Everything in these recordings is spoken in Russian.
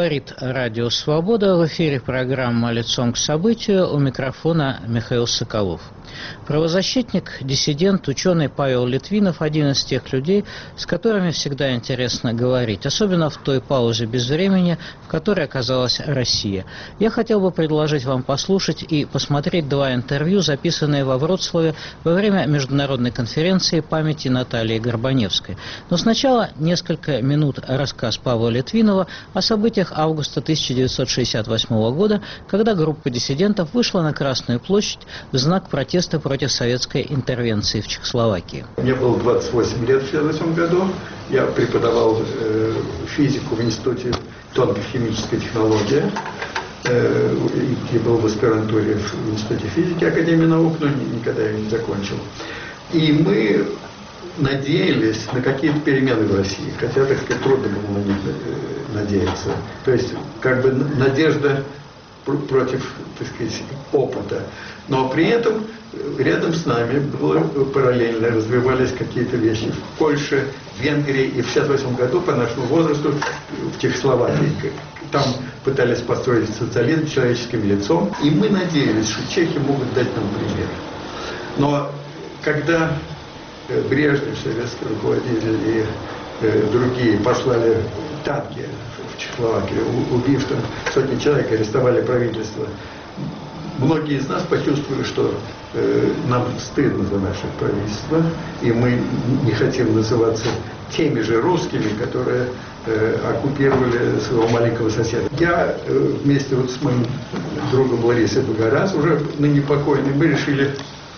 Говорит Радио Свобода. В эфире программа «Лицом к событию». У микрофона Михаил Соколов. Правозащитник, диссидент, ученый Павел Литвинов – один из тех людей, с которыми всегда интересно говорить, особенно в той паузе без времени, в которой оказалась Россия. Я хотел бы предложить вам послушать и посмотреть два интервью, записанные во Вроцлаве во время международной конференции памяти Натальи Горбаневской. Но сначала несколько минут рассказ Павла Литвинова о событиях августа 1968 года, когда группа диссидентов вышла на Красную площадь в знак протеста против советской интервенции в Чехословакии. Мне было 28 лет в 1968 году. Я преподавал физику в Институте тонкой химической технологии. Я был в аспирантуре в Институте физики Академии наук, но никогда ее не закончил. И мы надеялись на какие-то перемены в России, хотя, так сказать, трудно было на них надеяться. То есть, как бы надежда против, так сказать, опыта. Но при этом рядом с нами было параллельно развивались какие-то вещи в Польше, в Венгрии и в 1968 году по нашему возрасту в Чехословакии. Там пытались построить социализм человеческим лицом, и мы надеялись, что чехи могут дать нам пример. Но когда Брежнев, советский руководитель и другие послали танки в Чехословакию, убив там сотни человек, арестовали правительство, многие из нас почувствовали, что нам стыдно за наше правительство, и мы не хотим называться теми же русскими, которые оккупировали своего маленького соседа. Я вместе вот с моим другом Ларисой Багарас, уже ныне покойный, мы решили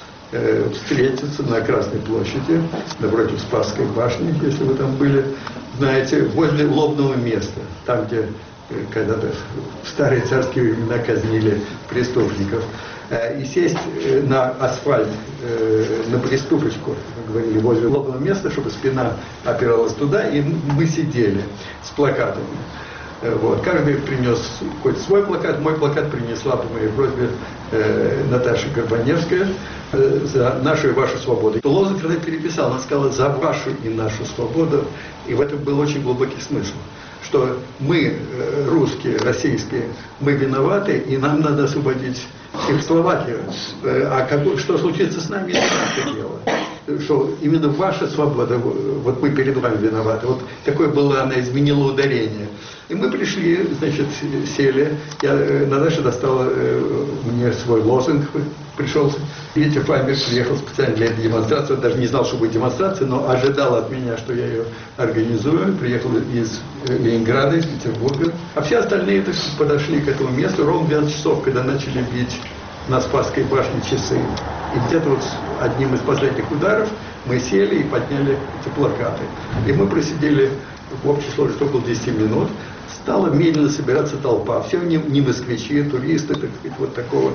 встретиться на Красной площади, напротив Спасской башни, если вы там были, знаете, возле лобного места, там, где когда-то в старые царские времена казнили преступников, и сесть на асфальт, на приступочку, мы говорили, возле лобного места, чтобы спина опиралась туда, и мы сидели с плакатами. Вот. Каждый принес какой-то свой плакат. Мой плакат принесла по моей просьбе Наташа Горбаневская за нашу и вашу свободу. Лозунг когда переписал, она сказала «за вашу и нашу свободу», и в этом был очень глубокий смысл, что мы, русские, российские, мы виноваты, и нам надо освободить Чехословакию. А что случится с нами, это наше дело. Что именно ваша свобода, вот мы перед вами виноваты. Вот такое было, она изменила ударение. И мы пришли, значит, сели. Наташа достала мне свой лозунг, пришел. Витя Файмер приехал специально для этой демонстрации. Он даже не знал, что будет демонстрация, но ожидал от меня, что я ее организую. Приехал из Ленинграда, из Петербурга. А все остальные подошли к этому месту ровно в 12 часов, когда начали бить на Спасской башне часы. И где-то вот одним из последних ударов мы сели и подняли эти плакаты. И мы просидели в общей сложности около 10 минут. Стала медленно собираться толпа. Все не москвичи, туристы, так сказать, вот такого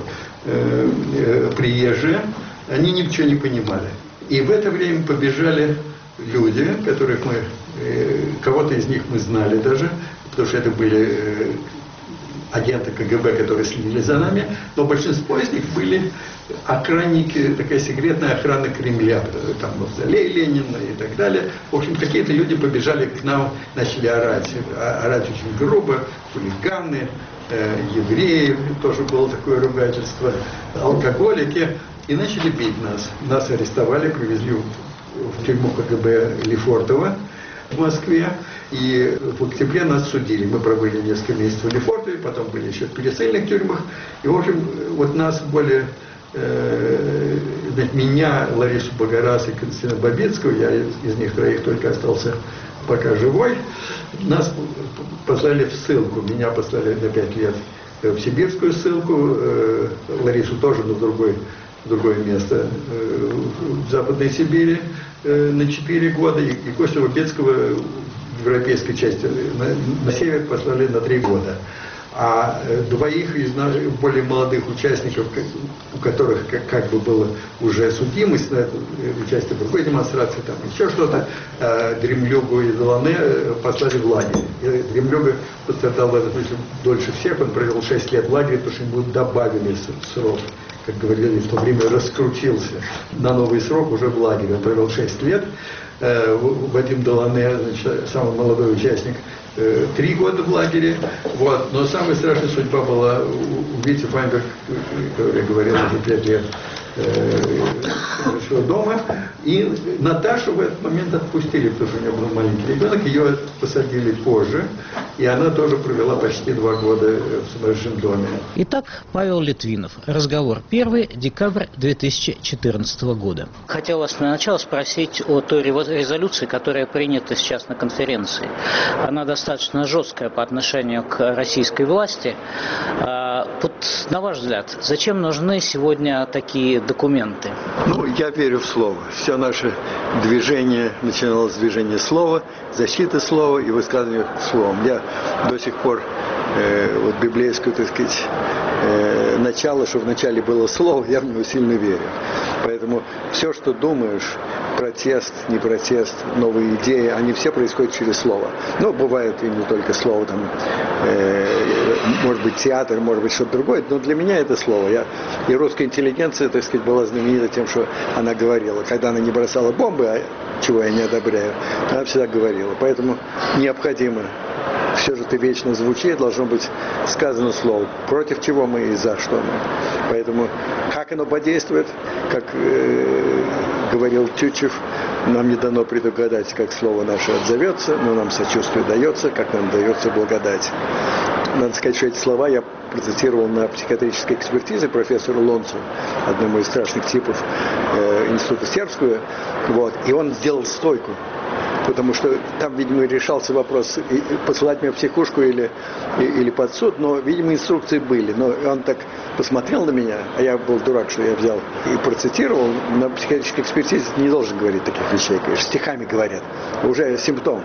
приезжие. Они ничего не понимали. И в это время побежали люди, которых мы, кого-то из них мы знали даже, потому что это были агенты КГБ, которые следили за нами, но большинство из них были охранники, такая секретная охрана Кремля, там мавзолей Ленина и так далее. В общем, какие-то люди побежали к нам, начали орать очень грубо, хулиганы, евреи, тоже было такое ругательство, алкоголики, и начали бить нас. Нас арестовали, привезли в тюрьму КГБ Лефортово в Москве, и в октябре нас судили. Мы пробыли несколько месяцев в Лефортове, потом были еще в пересыльных тюрьмах, и, в общем, вот нас более, меня, Ларису Багарас и Константина Бабицкого, я из них троих только остался пока живой, нас послали в ссылку, меня послали на 5 лет в сибирскую ссылку, Ларису тоже, но в другое место в Западной Сибири на 4 года, и Костю Бабицкого в европейской части на север послали на 3 года. А двоих из более молодых участников, у которых как бы была уже судимость на это участие в другой демонстрации, там еще что-то, Дремлюгу и Делане послали в лагерь. И Дремлюга пострадал в этом смысле дольше всех, он провел 6 лет в лагере, потому что ему добавили срок. Как говорили в то время, раскрутился на новый срок уже в лагере. Он провел 6 лет. Вадим Делане, значит, самый молодой участник, 3 года в лагере. Вот. Но самая страшная судьба была у Вити Файнберг, который говорил уже 5 лет дома. И Наташу в этот момент отпустили, потому что у нее был маленький ребенок. Ее посадили позже. И она тоже провела почти 2 года в сумасшедшем доме. Итак, Павел Литвинов. Разговор 1 декабря 2014 года. Хотел вас для начала спросить о той резолюции, которая принята сейчас на конференции. Она достаточно жесткая по отношению к российской власти. Вот, на ваш взгляд, зачем нужны сегодня такие документы? Я верю в слово. Все наше движение начиналось с движения слова, защиты слова и высказывания словом. Я до сих пор библейскую, так сказать, начало, что вначале было слово, я в него сильно верю. Поэтому все, что думаешь, протест, не протест, новые идеи, они все происходят через слово. Бывает и не только слово, там, может быть, театр, может быть, что-то другое, но для меня это слово. И русская интеллигенция, так сказать, была знаменита тем, что она говорила. Когда она не бросала бомбы, чего я не одобряю, она всегда говорила. Поэтому необходимо, все же это вечно звучит, должно быть сказано слово, против чего мы и за что мы. Поэтому как оно подействует, как говорил Тютчев, нам не дано предугадать, как слово наше отзовется, но нам сочувствие дается, как нам дается благодать. Надо сказать, что эти слова я процитировал на психиатрической экспертизе профессору Лонцу, одному из страшных типов института сербского, и он сделал стойку. Потому что там, видимо, решался вопрос, посылать меня в психушку или под суд, но, видимо, инструкции были. Но он так посмотрел на меня, а я был дурак, что я взял и процитировал. На психиатрической экспертизе не должен говорить таких вещей, конечно, стихами говорят, уже симптом.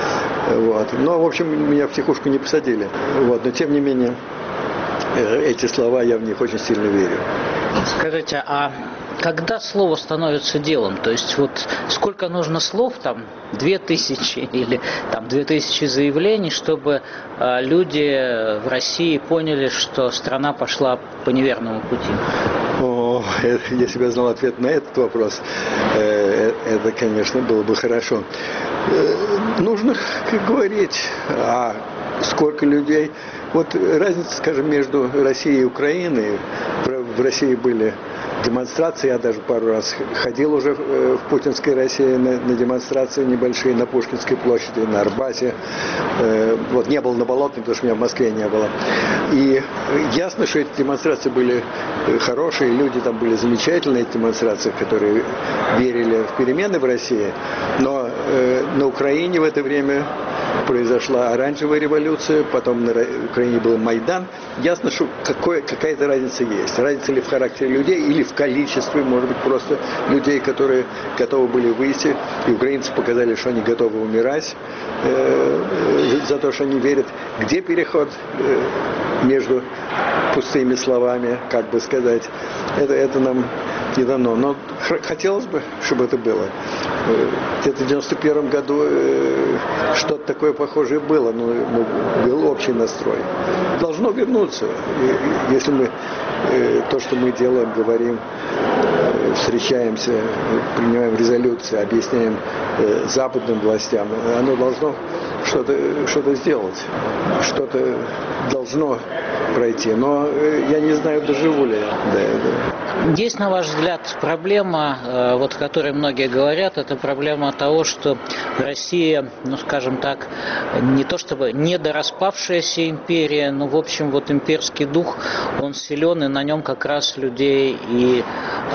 Но, в общем, меня в психушку не посадили. Но, тем не менее, эти слова, я в них очень сильно верю. Скажите, а когда слово становится делом? То есть сколько нужно слов, 2000 или 2000 заявлений, чтобы люди в России поняли, что страна пошла по неверному пути? Если бы я знал ответ на этот вопрос, это, конечно, было бы хорошо. Нужно говорить, сколько людей. Разница, скажем, между Россией и Украиной. В России были демонстрации, я даже пару раз ходил уже в путинской России на демонстрации небольшие, на Пушкинской площади, на Арбате. Не был на Болотной, потому что меня в Москве не было. И ясно, что эти демонстрации были хорошие, люди там были замечательные, эти демонстрации, которые верили в перемены в России. Но на Украине в это время произошла оранжевая революция, потом на Украине был Майдан. Ясно, что какая-то разница есть. Разница ли в характере людей или в количестве, может быть, просто людей, которые готовы были выйти. И украинцы показали, что они готовы умирать за то, что они верят. Где переход между пустыми словами, как бы сказать, это нам не дано. Но хотелось бы, чтобы это было. Где-то в 91 году что-то такое похожее было, но был общий настрой. Должно вернуться. Если мы то, что мы делаем, говорим, встречаемся, принимаем резолюции, объясняем западным властям, оно должно что-то сделать, что-то должно пройти. Но я не знаю, доживу ли я до этого. Есть, на ваш взгляд, проблема, о которой многие говорят, это проблема того, что Россия, скажем так, не то чтобы недораспавшаяся империя, но, в общем, имперский дух, он силен, и на нем как раз людей и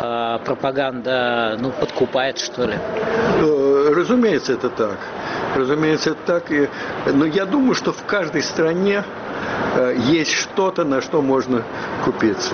пропаганда, подкупает, что ли. Разумеется, это так. Разумеется, это так. Но я думаю, что в каждой стране есть что-то, на что можно купиться.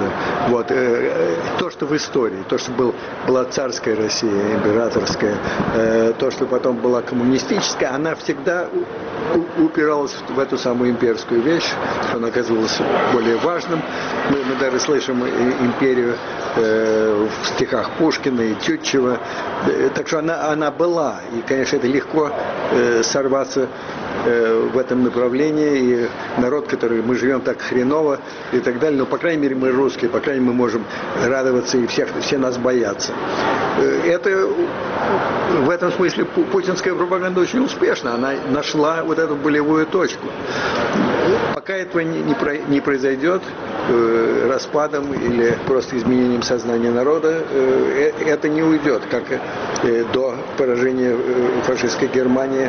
То, что в истории, то, что была царская Россия, императорская, то, что потом была коммунистическая, она всегда упиралась в эту самую имперскую вещь, что она оказывалась более важным. Мы даже слышим империю в стихах Пушкина и Тютчева. Так что она была. И, конечно, это легко сорваться в этом направлении, и народ, который мы живем так хреново и так далее, но, по крайней мере, мы русские, по крайней мере, мы можем радоваться, и все нас боятся. Это, в этом смысле, путинская пропаганда очень успешна, она нашла вот эту болевую точку. Пока этого не произойдет распадом или просто изменением сознания народа, это не уйдет, как до поражения фашистской Германии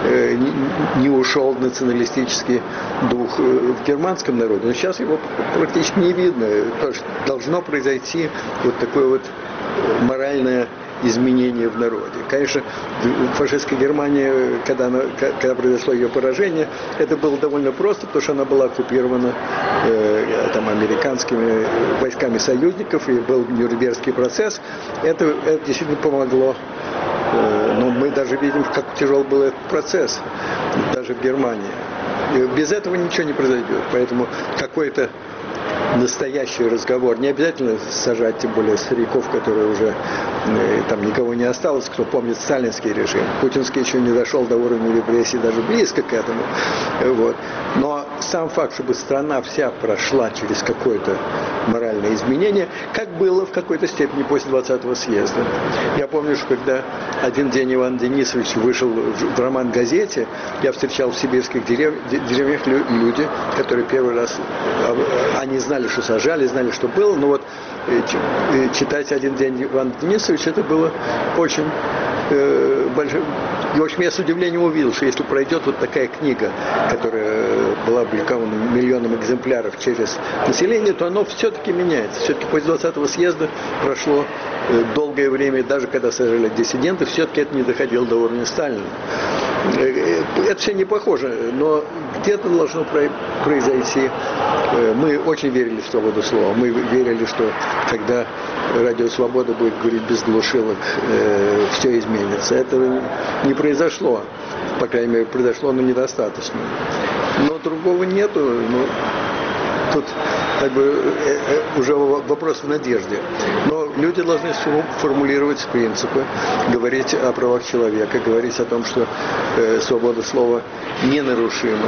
не ушел националистический дух в германском народе. Но сейчас его практически не видно. Должно произойти вот такое вот моральное изменения в народе. Конечно, в фашистской Германии, когда произошло ее поражение, это было довольно просто, потому что она была оккупирована американскими войсками союзников, и был Нюрнбергский процесс. Это действительно помогло. Но мы даже видим, как тяжел был этот процесс, даже в Германии. И без этого ничего не произойдет. Поэтому какой-то настоящий разговор. Не обязательно сажать, тем более стариков, которые уже там никого не осталось, кто помнит сталинский режим. Путинский еще не дошел до уровня репрессий, даже близко к этому. Вот. Но сам факт, чтобы страна вся прошла через какое-то моральное изменение, как было в какой-то степени после 20-го съезда. Я помню, что когда один день Иван Денисович вышел в роман-газете, я встречал в сибирских деревнях люди, которые первый раз, они знали, что сажали, знали, что было, но вот читать один день Ивана Денисовича, это было очень большое. И, в общем, я с удивлением увидел, что если пройдет вот такая книга, которая была опубликована миллионом экземпляров через население, то оно все-таки меняется. Все-таки после 20-го съезда прошло долгое время, даже когда сажали диссиденты, все-таки это не доходило до уровня Сталина. Это все не похоже, но где-то должно произойти. Мы очень верили в свободу слова. Мы верили, что когда Радио Свобода будет говорить без глушилок, все изменится. Это не произошло. По крайней мере, произошло, но недостаточно. Но другого нету. Тут как бы уже вопрос в надежде. Но люди должны формулировать принципы, говорить о правах человека, говорить о том, что свобода слова ненарушима.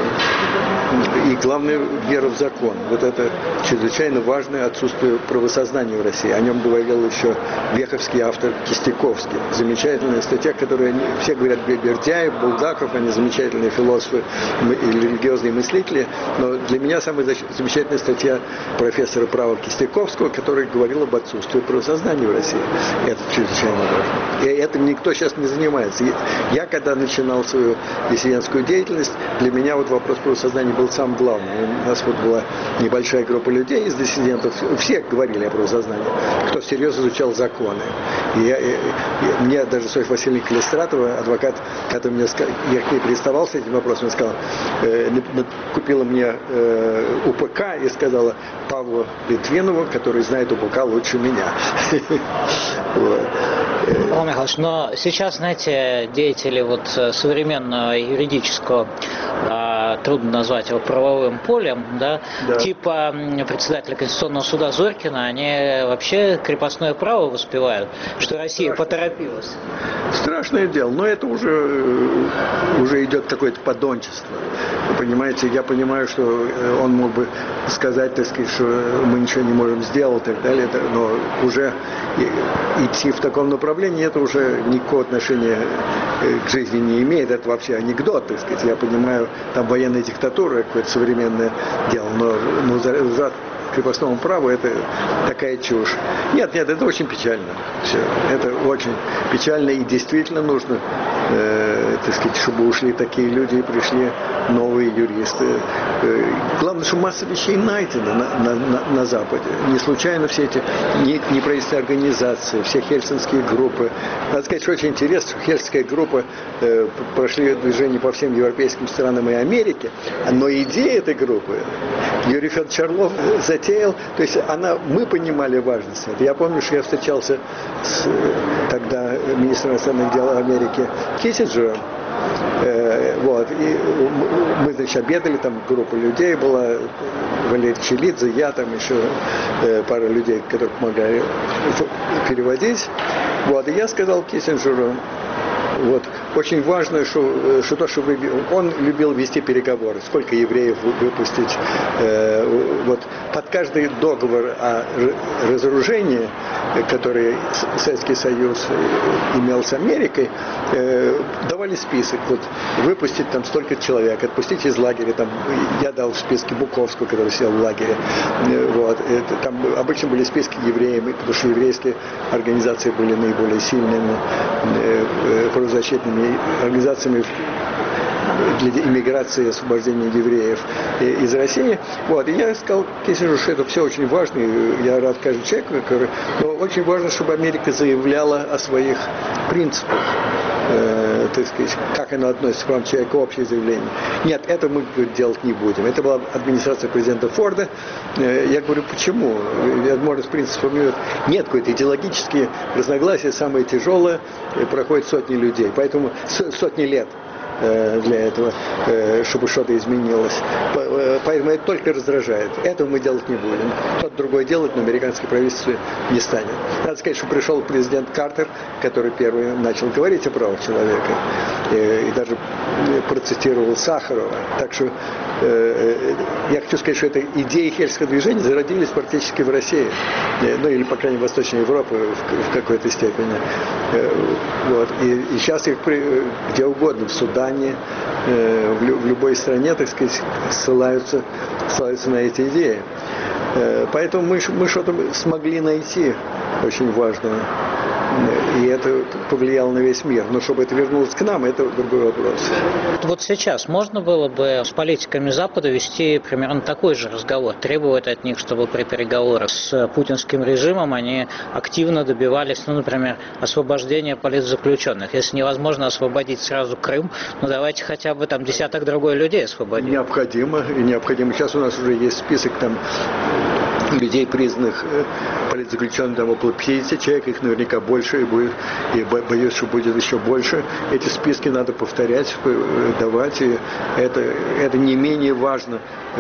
И главное, вера в закон. Вот это чрезвычайно важное отсутствие правосознания в России. О нем говорил еще веховский автор Кистяковский. Замечательная статья, которую все говорят, Бердяев, Булгаков, они замечательные философы и религиозные мыслители. Но для меня самая замечательная статья профессора права Кистяковского, который говорил об отсутствии правосознания в России. Это чрезвычайно важно. И этим никто сейчас не занимается. Я, когда начинал свою диссидентскую деятельность, для меня вот вопрос правосознания был самым главным. У нас вот была небольшая группа людей из диссидентов, все говорили о правосознании, кто серьезно изучал законы. Мне даже Софья Васильевна Калистратова, адвокат, когда я к ней приставал с этим вопросом, она сказала, купила мне УПК и сказала Павлу Литвинову, который знает УПК лучше меня. Павел Михайлович, но сейчас, знаете, деятели вот современного юридического, трудно назвать его правовым полем, да, типа председателя Конституционного суда Зорькина, они вообще крепостное право воспевают, что Россия поторопилась. Страшное дело, но это уже идет какое-то подончество. Вы понимаете, я понимаю, что он мог бы сказать, так сказать, что мы ничего не можем сделать и так далее, но уже идти в таком направлении, это уже никакого отношения к жизни не имеет, это вообще анекдот, так сказать. Я понимаю, там военная диктатура, какое-то современное дело, но за крепостному праву это такая чушь. Нет, это очень печально. Все. Это очень печально и действительно нужно, так сказать, чтобы ушли такие люди и пришли новые юристы. Главное, что масса вещей найдена на Западе. Не случайно все эти неправительственные организации, все хельсинские группы. Надо сказать, что очень интересно, что хельсинская группа прошли движение по всем европейским странам и Америке, но идея этой группы Юрий Федорович Орлов затеял, то есть мы понимали важность. Я помню, что я встречался с тогда министром иностранных дел Америки Киссинджером, и мы, значит, обедали, там группа людей была, Валерий Челидзе, я, там еще пара людей, которые помогали переводить. И я сказал Киссинджеру, очень важно, что он любил вести переговоры, сколько евреев выпустить. Вот под каждый договор о разоружении, который Советский Союз имел с Америкой, давали список. Вот выпустить там столько человек, отпустить из лагеря. Там, я дал в списке Буковского, который сидел в лагере. Вот. Там обычно были списки евреев, потому что еврейские организации были наиболее сильными, правозащитными организациями для иммиграции и освобождения евреев из России. Вот. И я сказал Киссинджеру, что это все очень важно. Я рад каждому человеку, но очень важно, чтобы Америка заявляла о своих принципах. Так сказать, как она относится к правам человека, общее заявление. Нет, это мы делать не будем. Это была администрация президента Форда. Я говорю, почему? Возможно, с принципами нет какой-то идеологические разногласия, самые тяжелые, проходят сотни людей. Поэтому сотни лет для этого, чтобы что-то изменилось. Поэтому это только раздражает. Этого мы делать не будем. Кто-то другой делать, но американское правительство не станет. Надо сказать, что пришел президент Картер, который первый начал говорить о правах человека. И даже процитировал Сахарова. Так что я хочу сказать, что это идеи хельского движения зародились практически в России. Ну или, по крайней мере, в Восточной Европе в какой-то степени. Вот. И сейчас их где угодно, в Судане, в любой стране, так сказать, ссылаются на эти идеи. Поэтому мы что-то смогли найти очень важное. И это повлияло на весь мир. Но чтобы это вернулось к нам, это другой вопрос. Вот сейчас можно было бы с политиками Запада вести примерно такой же разговор, требовать от них, чтобы при переговорах с путинским режимом они активно добивались, ну, например, освобождения политзаключенных. Если невозможно освободить сразу Крым, ну давайте хотя бы там десяток другой людей освободить. Необходимо. Сейчас у нас уже есть список там людей, признанных политзаключенными, там около 50 человек, их наверняка больше, и боюсь, что будет еще больше. Эти списки надо повторять, давать, и это не менее важно,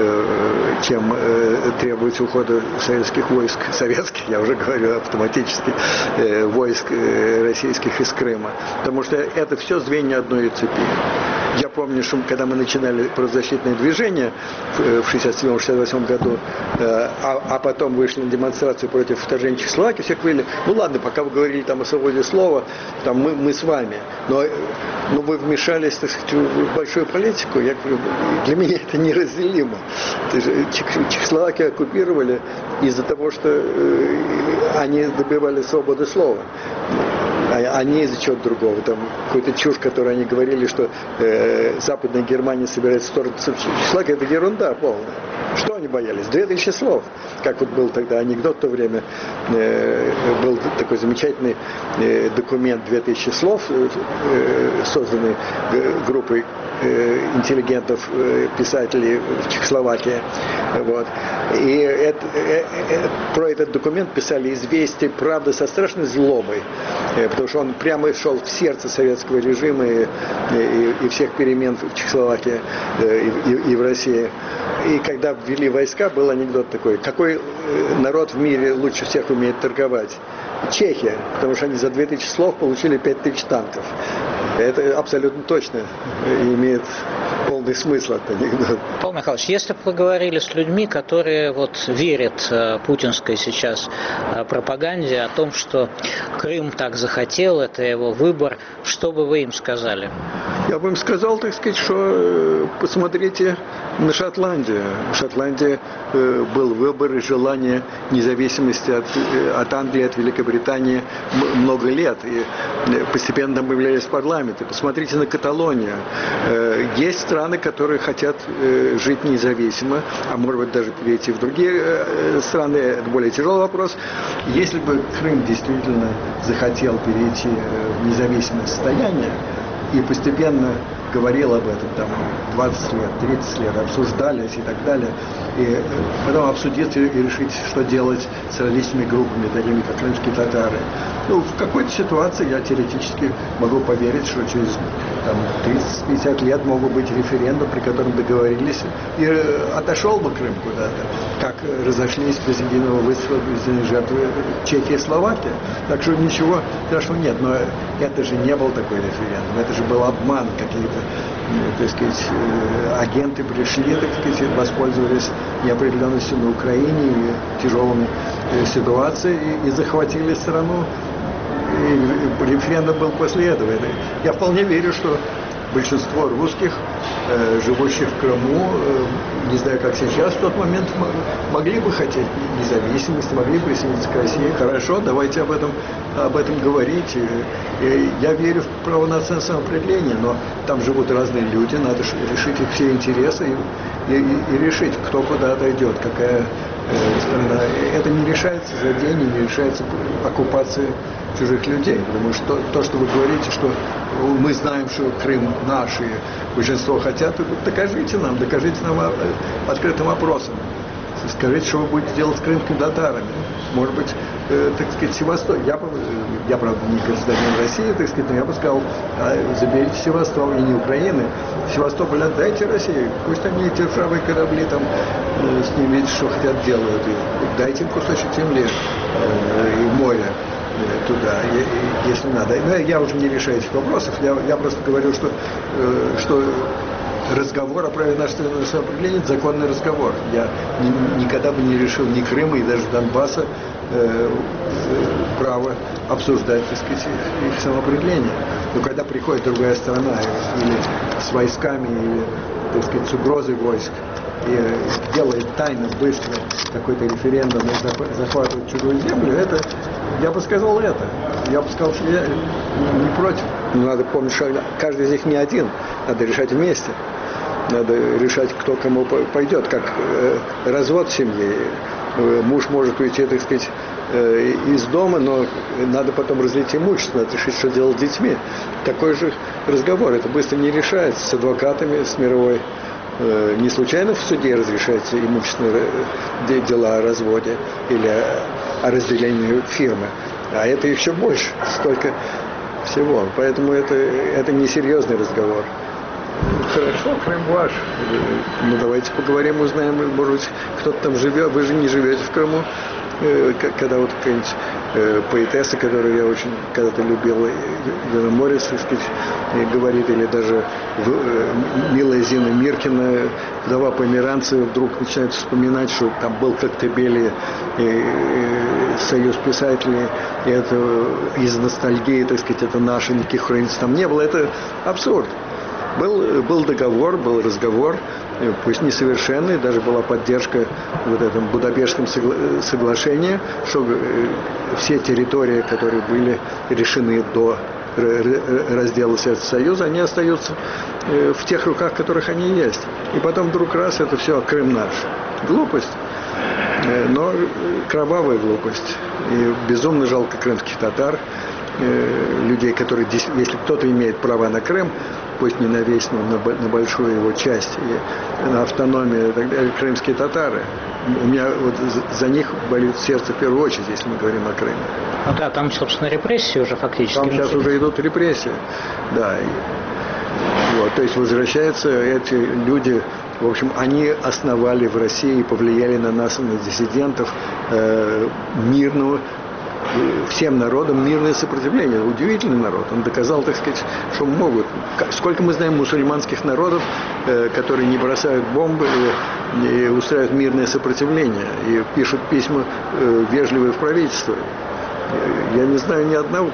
чем требовать ухода советских войск, я уже говорю автоматически, войск российских из Крыма. Потому что это все звенья одной цепи. Я помню, что когда мы начинали правозащитное движение в 1967-1968 году, а потом вышли на демонстрацию против вторжения Чехословакии, все говорили, ну ладно, пока вы говорили там о свободе слова, там мы с вами, но вы вмешались, так сказать, в большую политику. Я говорю, для меня это неразделимо. Чехословакию оккупировали из-за того, что они добивались свободы слова. А не из-за чего-то другого. Там какую-то чушь, которую они говорили, что Западная Германия собирается вторгнуться в Чехословакию, это ерунда полная. Что они боялись? 2000 слов. Как вот был тогда анекдот в то время, был такой замечательный документ 2000 слов, созданный группой интеллигентов, писателей в Чехословакии. Вот. И про этот документ писали «Известия, правда» со страшной злобой, потому что он прямо шел в сердце советского режима и всех перемен в Чехословакии и в России. И когда ввели войска, был анекдот такой: какой народ в мире лучше всех умеет торговать? Чехия, потому что они за 2000 слов получили 5000 танков. Это абсолютно точно имеет полный смысл от анекдота. Павел Михайлович, если бы вы говорили с людьми, которые вот верят путинской сейчас пропаганде о том, что Крым так захотел, это его выбор, что бы вы им сказали? Я бы им сказал, так сказать, что посмотрите на Шотландию. В Шотландии был выбор и желание независимости от Англии, от Великобритании много лет. И постепенно там появлялись парламенты. Посмотрите на Каталонию. Есть страны, которые хотят жить независимо, а может быть даже перейти в другие страны. Это более тяжелый вопрос. Если бы Крым действительно захотел перейти в независимое состояние и постепенно говорил об этом там 20 лет, 30 лет, обсуждались и так далее. И потом обсудить и решить, что делать с различными группами, такими как крымские татары. Ну, в какой-то ситуации я теоретически могу поверить, что через 30-50 лет могут быть референдум, при котором договорились, и отошел бы Крым куда-то, как разошлись без единого выстрела, без единой жертвы Чехия и Словакия. Так что ничего страшного нет. Но это же не был такой референдум, это же был обман. Какие-то, так сказать, агенты пришли, так сказать, воспользовались неопределенностью на Украине и тяжелыми ситуацией и захватили страну. И референдум был после этого. Я вполне верю, что большинство русских, живущих в Крыму, не знаю, как сейчас, в тот момент могли бы хотеть независимости, могли бы присоединиться к России. Хорошо, давайте об этом говорить. Я верю в право на самоопределение, но там живут разные люди, надо решить их все интересы и решить, кто куда отойдет, какая страна. Это не решается за день, не решается оккупацией чужих людей. Потому что то, что вы говорите, что мы знаем, что Крым наш, и большинство хотят, докажите нам открытым опросом. Скажите, что вы будете делать с крымскими татарами. Может быть, так сказать, Севастополь. Я, правда, не гражданин России, так сказать, но я бы сказал, заберите Севастополь, и не Украины. Севастополь отдайте России. Пусть они эти ржавые корабли там с ними, что хотят, делают. И дайте им кусочек земли и моря туда, если надо. Но я уже не решаю этих вопросов. Я просто говорю, что разговор о праве нашего самоопределения – это законный разговор. Я никогда бы не решил ни Крыма и даже Донбасса право обсуждать, так сказать, их самоопределение. Но когда приходит другая сторона или с войсками, или, так сказать, с угрозой войск, и делает тайно, быстро какой-то референдум и захватывает чужую землю, это, я бы сказал это. Я бы сказал, что я не против. Но надо помнить, что каждый из них не один. Надо решать вместе. Надо решать, кто кому пойдет, как развод в семье. Муж может уйти, так сказать, из дома, но надо потом разделить имущество, надо решить, что делать с детьми. Такой же разговор. Это быстро не решается с адвокатами, с мировой. Не случайно в суде разрешаются имущественные дела о разводе или о разделении фирмы. А это еще больше, столько всего. Поэтому это несерьезный разговор. Хорошо, Крым ваш. Ну, давайте поговорим, узнаем, может быть, кто-то там живет. Вы же не живете в Крыму. Когда вот какая-нибудь поэтесса, которую я очень когда-то любил, Елена Морец, так сказать, говорит, или даже милая Зина Миркина, вдова Померанцева, вдруг начинает вспоминать, что там был Коктебель и союз писателей, и это из ностальгии, так сказать, это наше, никаких хранителей там не было. Это абсурд. Был договор, был разговор, пусть несовершенный, даже была поддержка в этом Будапештском соглашении, что все территории, которые были решены до раздела Советского Союза, они остаются в тех руках, в которых они есть. И потом вдруг раз, это все, Крым наш. Глупость, но кровавая глупость. И безумно жалко крымских татар, людей, которые, если кто-то имеет права на Крым, пусть не на весь, но на большую его часть, и на автономию, и так далее, крымские татары. У меня вот за них болит сердце в первую очередь, если мы говорим о Крыме. Ну да, там, собственно, репрессии уже фактически. Там сейчас уже идут репрессии, да. Вот, то есть возвращаются эти люди, в общем, они основали в России и повлияли на нас, на диссидентов, мирного, всем народам мирное сопротивление. Удивительный народ. Он доказал, так сказать, что могут. Сколько мы знаем мусульманских народов, которые не бросают бомбы и устраивают мирное сопротивление, и пишут письма вежливые в правительство. Я не знаю ни одного.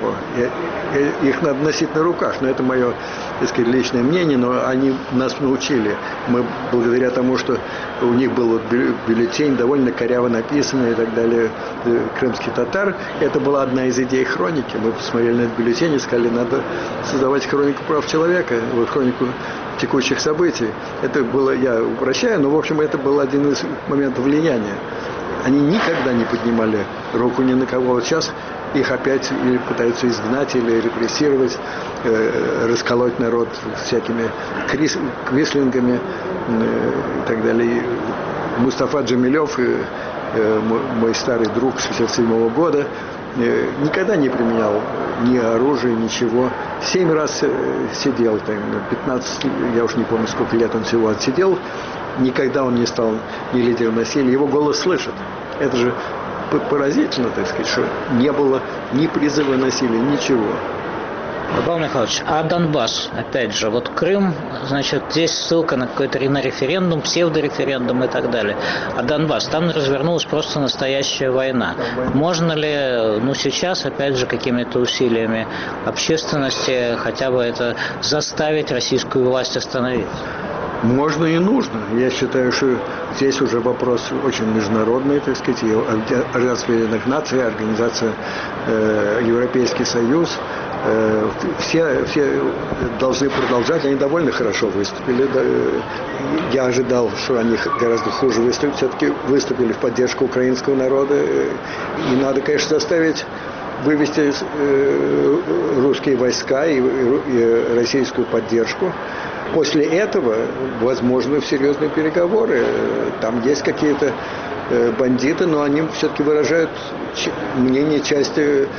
Их надо носить на руках. Но это мое, так сказать, личное мнение, но они нас научили. Мы, благодаря тому, что у них был вот бюллетень, довольно коряво написанный и так далее, крымских татар, это была одна из идей хроники. Мы посмотрели на этот бюллетень и сказали, надо создавать хронику прав человека, вот хронику текущих событий. Это было, я упрощаю, но, в общем, это был один из моментов влияния. они никогда не поднимали руку ни на кого. Вот сейчас их опять или пытаются изгнать, или репрессировать, расколоть народ всякими квислингами и так далее. Мустафа Джамилев, мой старый друг с 1967 года, никогда не применял ни оружия, ничего. 7 раз сидел, 15, я уж не помню, сколько лет он всего отсидел. Никогда он не стал ни лидером насилия. Его голос слышат. Это же поразительно, так сказать, что не было ни призыва насилия, ничего. Павел Михайлович, а Донбасс, опять же, вот Крым, значит, здесь ссылка на какой-то на референдум, псевдореферендум и так далее. А Донбасс, там развернулась просто настоящая война. Можно ли, сейчас, опять же, какими-то усилиями общественности хотя бы это заставить российскую власть остановиться? Можно и нужно. Я считаю, что здесь уже вопрос очень международный, так сказать, и Организация Объединенных Наций, Организация Европейский Союз. Все должны продолжать. Они довольно хорошо выступили. Я ожидал, что они гораздо хуже выступят. Все-таки выступили в поддержку украинского народа. И надо, конечно, заставить вывести русские войска и российскую поддержку. После этого возможны серьезные переговоры. Там есть какие-то бандиты, но они все-таки выражают мнение части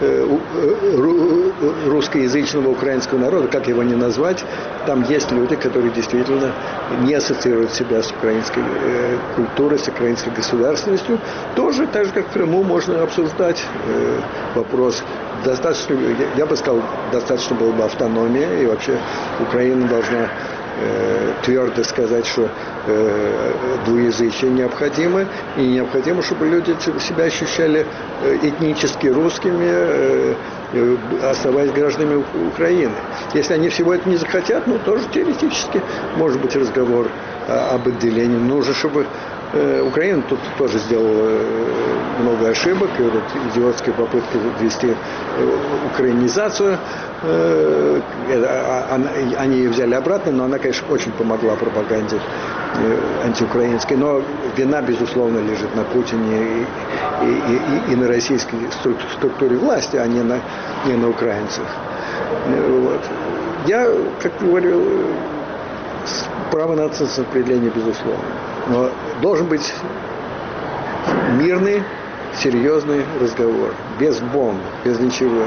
русскоязычного украинского народа, как его ни назвать. Там есть люди, которые действительно не ассоциируют себя с украинской культурой, с украинской государственностью. Тоже, так же как в Крыму, можно обсуждать вопрос. Достаточно, я бы сказал, достаточно было бы автономия, и вообще Украина должна твердо сказать, что двуязычие необходимо, и необходимо, чтобы люди себя ощущали этнически русскими, оставаясь гражданами Украины. Если они всего этого не захотят, тоже теоретически может быть разговор об отделении. Нужно, чтобы Украина тут тоже сделала много ошибок, и вот идиотская попытка ввести украинизацию, они ее взяли обратно, но она, конечно, очень помогла пропаганде антиукраинской, но вина, безусловно, лежит на Путине и на российской структуре власти, а не на украинцах. Вот. Я, как говорил, право на самоопределение, безусловно. Но должен быть мирный, серьезный разговор. Без бомб, без ничего,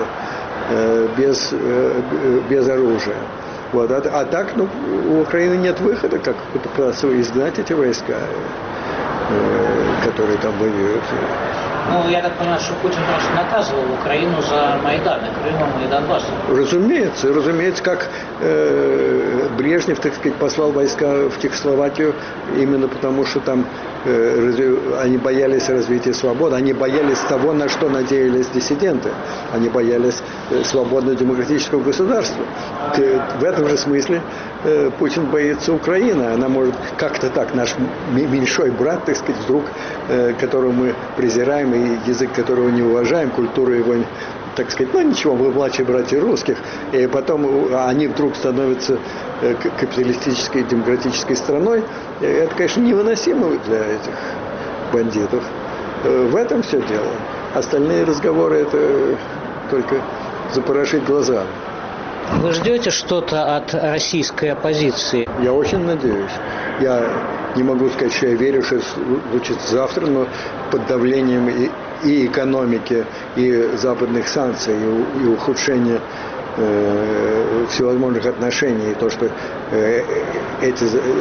без оружия. Вот. А так, у Украины нет выхода, как пытаться изгнать эти войска, которые там воюют. Я так понимаю, что Путин просто наказывал Украину за Майдан, и Крымом и Донбассом. Разумеется, как Брежнев, так сказать, послал войска в Чехословакию именно потому, что там они боялись развития свободы, они боялись того, на что надеялись диссиденты. Они боялись свободного демократического государства. В этом же смысле Путин боится Украины. Она может как-то так, наш меньшой брат, так сказать, вдруг, которого мы презираем, и язык которого не уважаем, культуру его, так сказать, ничего, мы младшие братья русских, и потом они вдруг становятся капиталистической, демократической страной. Это, конечно, невыносимо для этих бандитов. В этом все дело. Остальные разговоры — это только запорошить глаза. Вы ждете что-то от российской оппозиции? Я очень надеюсь. Я не могу сказать, что я верю, что это случится завтра, но под давлением и экономики, и западных санкций, и ухудшения всевозможных отношений, и то, что эти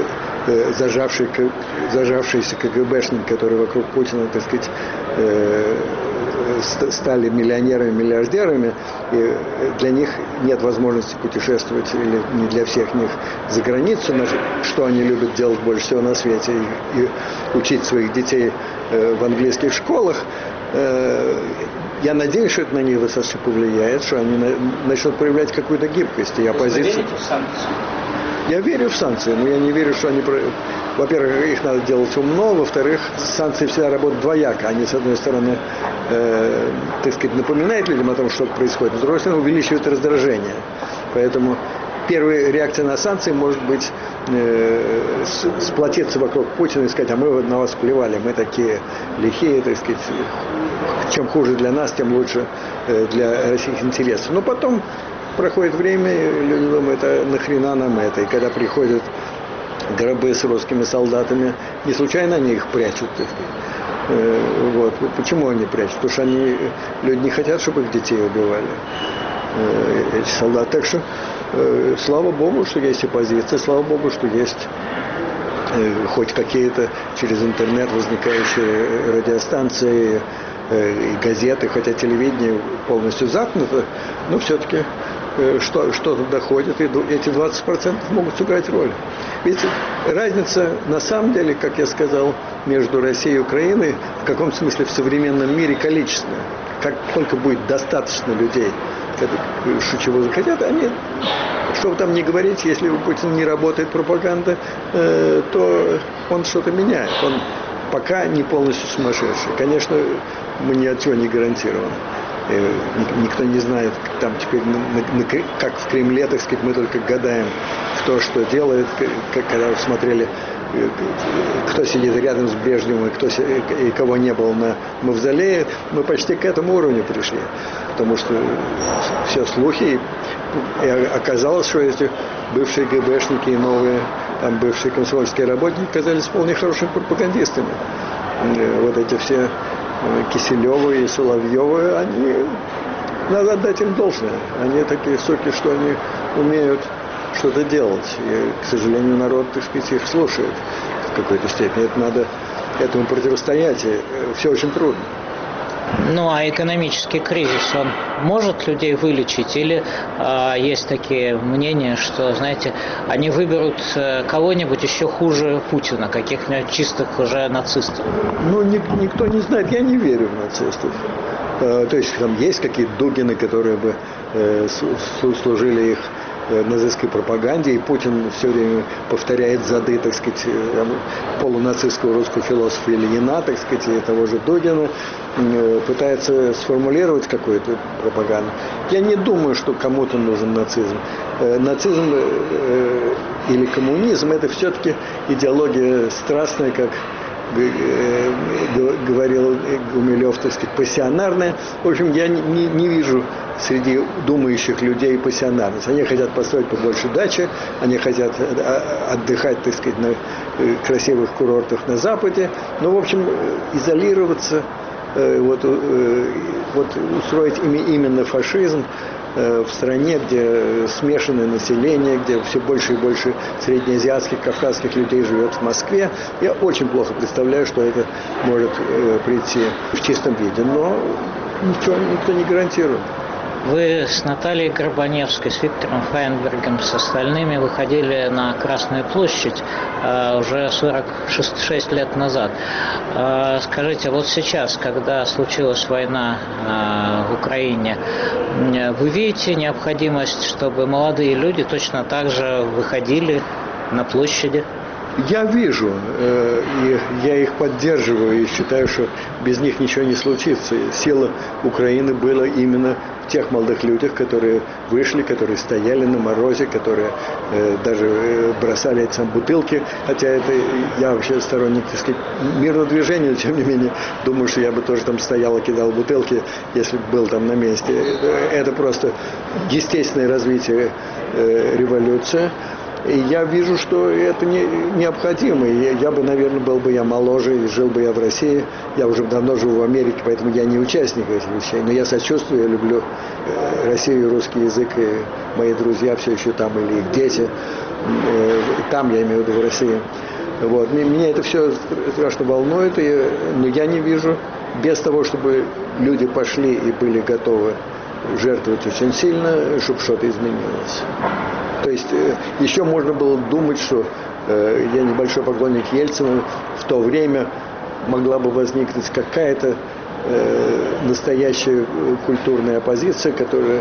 зажавшиеся КГБшники, которые вокруг Путина, так сказать, стали миллионерами, миллиардерами, и для них нет возможности путешествовать, или не для всех них, за границу, что они любят делать больше всего на свете, и учить своих детей в английских школах. Я надеюсь, что это на них достаточно повлияет, что они начнут проявлять какую-то гибкость и оппозицию. Вы верите в санкции? Я верю в санкции, но я не верю, что они... Во-первых, их надо делать умно, во-вторых, санкции всегда работают двояко. Они, с одной стороны, так сказать, напоминают людям о том, что происходит, с другой стороны, увеличивают раздражение. Поэтому первая реакция на санкции может быть сплотиться вокруг Путина и сказать, а мы на вас плевали, мы такие лихие, так сказать, чем хуже для нас, тем лучше для российских интересов. Но потом проходит время, и люди думают, а нахрена нам это? И когда приходят гробы с русскими солдатами, не случайно они их прячут, так сказать. Вот. Почему они прячут? Потому что люди не хотят, чтобы их детей убивали, эти солдаты. Так что слава Богу, что есть оппозиция, слава Богу, что есть хоть какие-то через интернет возникающие радиостанции и газеты, хотя телевидение полностью заткнуто, но все-таки что-то доходит, и эти 20% могут сыграть роль. Ведь разница, на самом деле, как я сказал, между Россией и Украиной, в каком смысле в современном мире количественная. Как только будет достаточно людей, чего захотят, они, что бы там ни говорить, если у Путина не работает пропаганда, то он что-то меняет. Он пока не полностью сумасшедший. Конечно, мы ни от чего не гарантированы. Никто не знает, там теперь, как в Кремле, так сказать, мы только гадаем, кто что делает, когда смотрели, кто сидит рядом с Брежневым и кого не было на мавзолее, мы почти к этому уровню пришли. Потому что все слухи, и оказалось, что эти бывшие ГБшники и новые там бывшие комсомольские работники оказались вполне хорошими пропагандистами. Вот эти все Киселевы и Соловьевы, надо отдать им должное. Они такие суки, что они умеют что-то делать. И, к сожалению, народ, так сказать, их слушает в какой-то степени. Надо этому противостоять. И все очень трудно. Ну, а экономический кризис, он может людей вылечить? Или есть такие мнения, что, знаете, они выберут кого-нибудь еще хуже Путина, каких-нибудь чистых уже нацистов? Ну, никто не знает. Я не верю в нацистов. То есть там есть какие-то Дугины, которые бы служили их нацистской пропаганде, и Путин все время повторяет зады, так сказать, полунацистского русского философа Ильина, так сказать, и того же Дугина, пытается сформулировать какую-то пропаганду. Я не думаю, что кому-то нужен нацизм. Нацизм или коммунизм – это все-таки идеология страстная, как говорил Гумилев, так сказать, пассионарная. В общем, я не вижу среди думающих людей пассионарность. Они хотят построить побольше дачи, они хотят отдыхать, так сказать, на красивых курортах на Западе. Но, в общем, изолироваться, вот устроить именно фашизм в стране, где смешанное население, где все больше и больше среднеазиатских, кавказских людей живет в Москве. Я очень плохо представляю, что это может прийти в чистом виде. Но никто не гарантирует. Вы с Натальей Горбаневской, с Виктором Файнбергом, с остальными выходили на Красную площадь уже 46 лет назад. Скажите, вот сейчас, когда случилась война в Украине, вы видите необходимость, чтобы молодые люди точно так же выходили на площади? Я вижу, и я их поддерживаю, и считаю, что без них ничего не случится. Сила Украины была именно в тех молодых людях, которые вышли, которые стояли на морозе, которые даже бросали эти бутылки. Хотя это я вообще сторонник, так сказать, мирного движения, но тем не менее думаю, что я бы тоже там стоял и кидал бутылки, если бы был там на месте. Это просто естественное развитие революции. И я вижу, что это необходимо. Я бы, наверное, был бы я моложе, и жил бы я в России. Я уже давно живу в Америке, поэтому я не участник этих вещей. Но я сочувствую, я люблю Россию, русский язык, и мои друзья все еще там, или их дети. Там, я имею в виду, в России. Вот. Меня это все страшно волнует, но я не вижу, без того, чтобы люди пошли и были готовы жертвовать очень сильно, чтобы что-то изменилось. То есть еще можно было думать, что я небольшой поклонник Ельцина, в то время могла бы возникнуть какая-то настоящая культурная оппозиция, которая...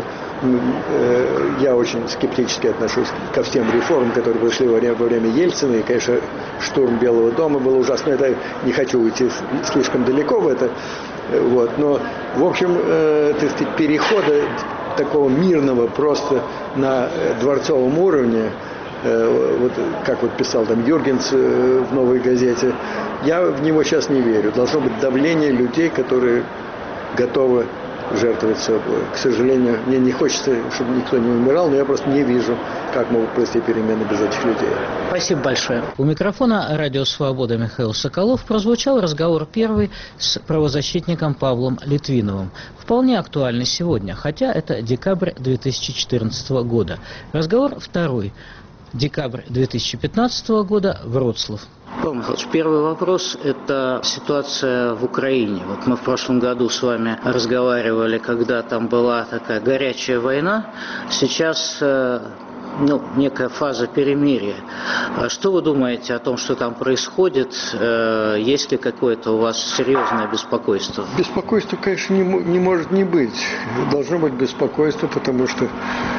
Я очень скептически отношусь ко всем реформам, которые пришли во время Ельцина. И, конечно, штурм Белого дома был ужасный. Это не хочу уйти слишком далеко в это. Вот. Но, в общем, так сказать, перехода такого мирного, просто на дворцовом уровне, вот как вот писал там Юргенс в «Новой газете», я в него сейчас не верю. Должно быть давление людей, которые готовы жертвовать собой. К сожалению, мне не хочется, чтобы никто не умирал, но я просто не вижу, как могут произойти перемены без этих людей. Спасибо большое. У микрофона «Радио Свобода» Михаил Соколов. Прозвучал разговор первый с правозащитником Павлом Литвиновым. Вполне актуальный сегодня, хотя это декабрь 2014 года. Разговор второй. Декабрь 2015 года, Вроцлав. Павел Михайлович, первый вопрос – это ситуация в Украине. Вот мы в прошлом году с вами разговаривали, когда там была такая горячая война. Сейчас некая фаза перемирия. Что вы думаете о том, что там происходит? Есть ли какое-то у вас серьезное беспокойство? Беспокойства, конечно, не может не быть. Должно быть беспокойство, потому что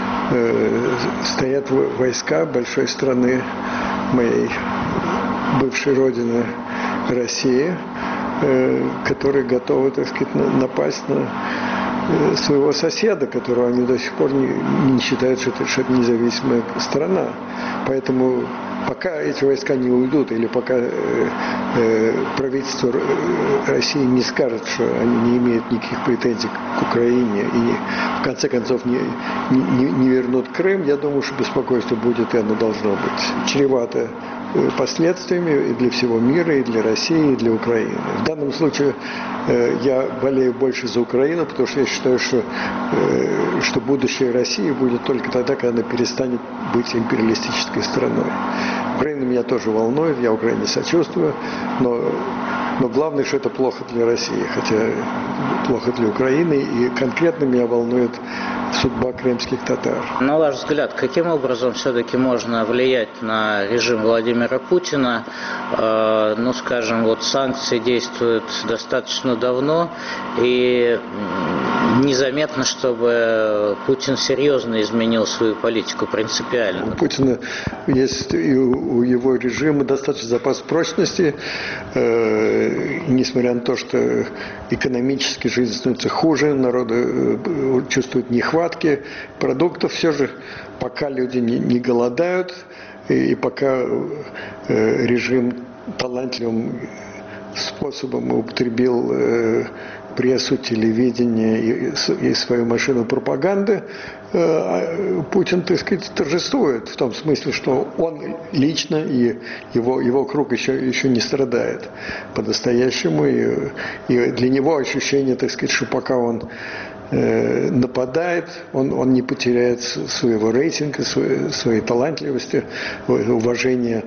стоят войска большой страны, моей бывшей родины России, которые готовы, так сказать, напасть на своего соседа, которого они до сих пор не считают, что это независимая страна. Поэтому пока эти войска не уйдут, или пока правительство России не скажет, что они не имеют никаких претензий к Украине и в конце концов не вернут Крым, я думаю, что беспокойство будет, и оно должно быть чревато последствиями и для всего мира, и для России, и для Украины. В данном случае я болею больше за Украину, потому что я считаю, что будущее России будет только тогда, когда она перестанет быть империалистической страной. Украина меня тоже волнует, я Украине сочувствую, но главное, что это плохо для России, хотя плохо для Украины, и конкретно меня волнует судьба крымских татар. На ваш взгляд, каким образом все-таки можно влиять на режим Владимира Путина? Скажем, вот санкции действуют достаточно давно, и незаметно, чтобы Путин серьезно изменил свою политику принципиально. У Путина есть и у его режима достаточно запас прочности, несмотря на то, что экономически жизнь становится хуже, народы чувствуют нехватки продуктов, все же пока люди не голодают, и пока режим талантливым способом употребил прессу, телевидение и свою машину пропаганды, Путин, так сказать, торжествует в том смысле, что он лично и его круг еще не страдает по-настоящему. И для него ощущение, так сказать, что пока он нападает, он не потеряет своего рейтинга, своей талантливости, уважения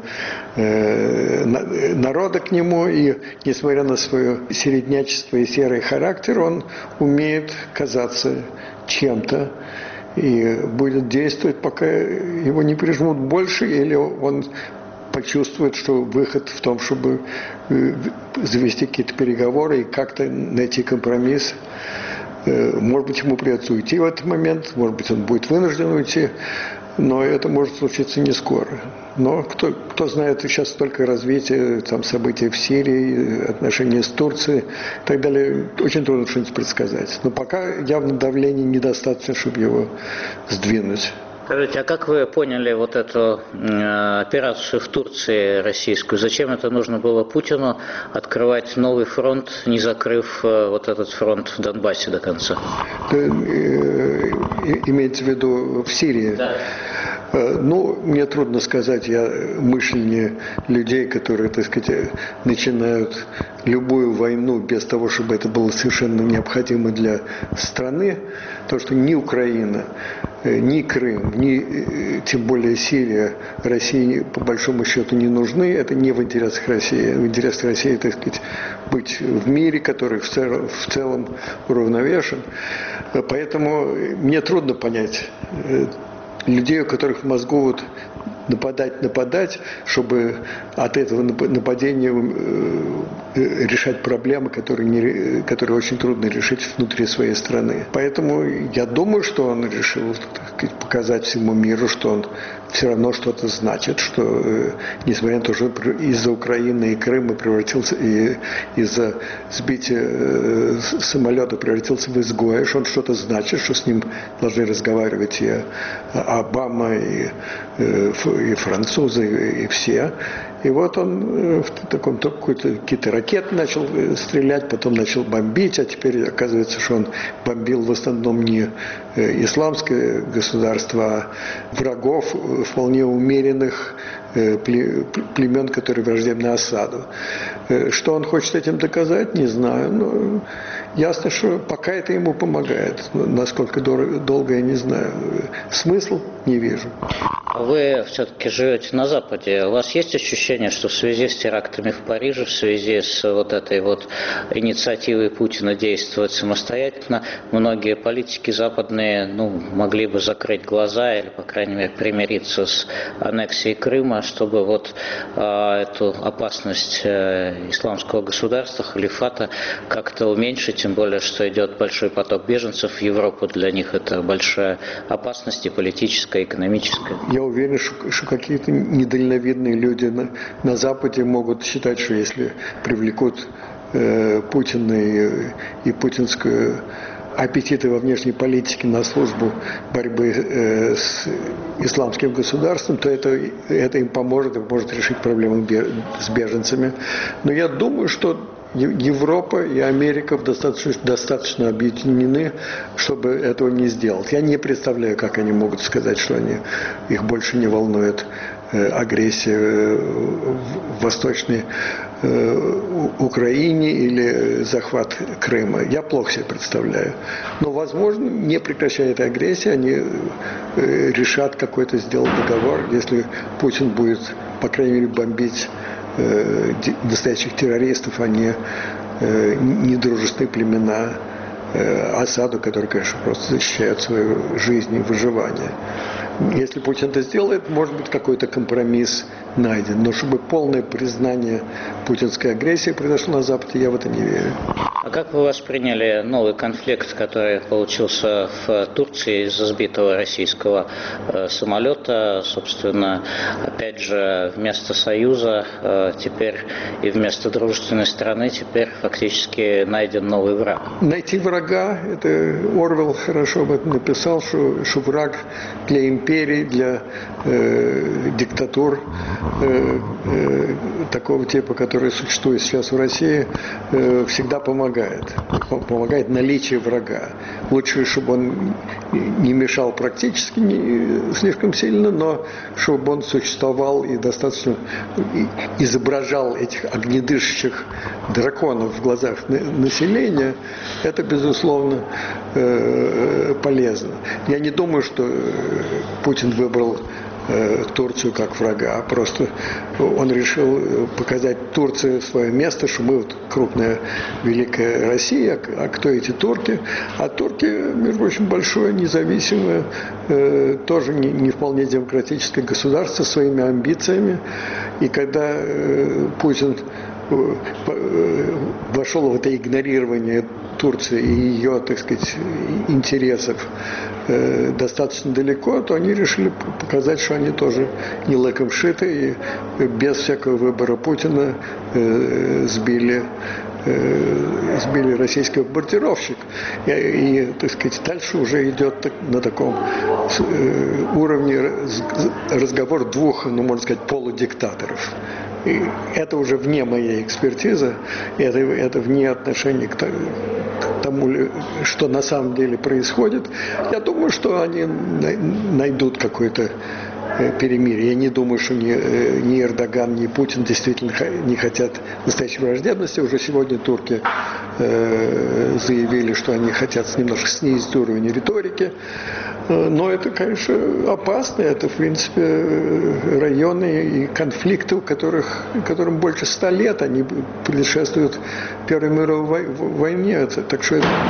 народа к нему, и несмотря на свое середнячество и серый характер, он умеет казаться чем-то и будет действовать, пока его не прижмут больше, или он почувствует, что выход в том, чтобы завести какие-то переговоры и как-то найти компромисс. Может быть, ему придется уйти в этот момент, может быть, он будет вынужден уйти, но это может случиться не скоро. Но кто знает, сейчас только развитие событий в Сирии, отношения с Турцией и так далее, очень трудно что-нибудь предсказать. Но пока явно давления недостаточно, чтобы его сдвинуть. Скажите, а как вы поняли вот эту операцию в Турции российскую? Зачем это нужно было Путину открывать новый фронт, не закрыв вот этот фронт в Донбассе до конца? Имеется в виду в Сирии? Да. Мне трудно сказать, я мышленнее людей, которые, так сказать, начинают любую войну без того, чтобы это было совершенно необходимо для страны, то, что ни Украина, ни Крым, ни тем более Сирия России по большому счету не нужны, это не в интересах России. В интересах России, так сказать, быть в мире, который в целом уравновешен. Поэтому мне трудно понять людей, у которых в мозгу вот нападать, чтобы от этого нападения решать проблемы, которые очень трудно решить внутри своей страны. Поэтому я думаю, что он решил, так сказать, показать всему миру, что он все равно что-то значит, что несмотря на то, что из-за Украины и Крыма превратился, и из-за сбития самолета превратился в изгоя, что он что-то значит, что с ним должны разговаривать и Обама, и французы, и все. И вот он в таком какие-то ракеты начал стрелять, потом начал бомбить, а теперь оказывается, что он бомбил в основном не исламское государство, а врагов вполне умеренных племен, которые враждебны Асаду. Что он хочет этим доказать, не знаю, но ясно, что пока это ему помогает. Насколько долго, я не знаю. Смысл не вижу. Вы все-таки живете на Западе. У вас есть ощущение, что в связи с терактами в Париже, в связи с вот этой вот инициативой Путина действовать самостоятельно, многие политики западные могли бы закрыть глаза или, по крайней мере, примириться с аннексией Крыма, чтобы вот эту опасность исламского государства, халифата как-то уменьшить, тем более, что идет большой поток беженцев в Европу, для них это большая опасность и политическая, и экономическая. Я уверен, что какие-то недальновидные люди на Западе могут считать, что если привлекут Путина и путинскую аппетиты во внешней политике на службу борьбы с исламским государством, то это им поможет решить проблему с беженцами. Но я думаю, что Европа и Америка достаточно объединены, чтобы этого не сделать. Я не представляю, как они могут сказать, что их больше не волнует агрессия в Восточной Украине или захват Крыма. Я плохо себе представляю. Но, возможно, не прекращая этой агрессии, они решат какой-то сделать договор, если Путин будет, по крайней мере, бомбить настоящих террористов, а не недружественные племена Асаду, которые, конечно, просто защищают свою жизнь и выживание. Если Путин это сделает, может быть, какой-то компромисс найден. Но чтобы полное признание путинской агрессии произошло на Западе, я в это не верю. А как вы восприняли новый конфликт, который получился в Турции из-за сбитого российского самолета? Собственно, опять же, вместо союза теперь и вместо дружественной страны теперь фактически найден новый враг. Найти врага, это Орвелл хорошо об этом написал, что враг для империй, для диктатур такого типа, который существует сейчас в России, всегда помогает. Помогает наличие врага. Лучше, чтобы он не мешал практически слишком сильно, но чтобы он существовал и достаточно изображал этих огнедышащих драконов в глазах населения, это, безусловно, полезно. Я не думаю, что Путин выбрал Турцию как врага. Просто он решил показать Турции свое место, что мы вот крупная, великая Россия, а кто эти турки? А турки, между прочим, большое, независимое, тоже не вполне демократическое государство со своими амбициями. И когда Путин вошел в это игнорирование Турции и ее, так сказать, интересов достаточно далеко, то они решили показать, что они тоже не лыком шиты и без всякого выбора Путина сбили российский бомбардировщик. И, так сказать, дальше уже идет на таком уровне разговор двух, можно сказать, полудиктаторов. И это уже вне моей экспертизы, это вне отношения к тому, что на самом деле происходит. Я думаю, что они найдут какой-то перемирие. Я не думаю, что ни Эрдоган, ни Путин действительно не хотят настоящей враждебности. Уже сегодня турки заявили, что они хотят немножко снизить уровень риторики. Но это, конечно, опасно. Это, в принципе, районы и конфликты, которым больше 100 лет, они предшествуют Первой мировой войне. Так что